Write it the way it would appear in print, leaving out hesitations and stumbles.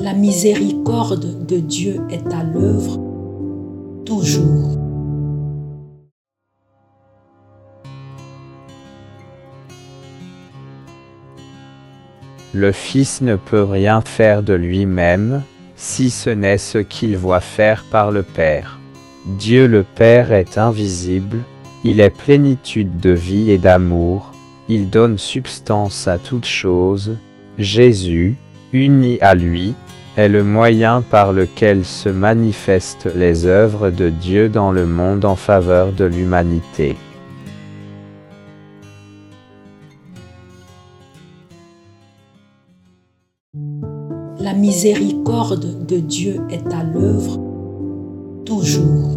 La miséricorde de Dieu est à l'œuvre toujours. Le Fils ne peut rien faire de lui-même, si ce n'est ce qu'il voit faire par le Père. Dieu le Père est invisible, il est plénitude de vie et d'amour, il donne substance à toute chose. Jésus, uni à lui, est le moyen par lequel se manifestent les œuvres de Dieu dans le monde en faveur de l'humanité. La miséricorde de Dieu est à l'œuvre toujours.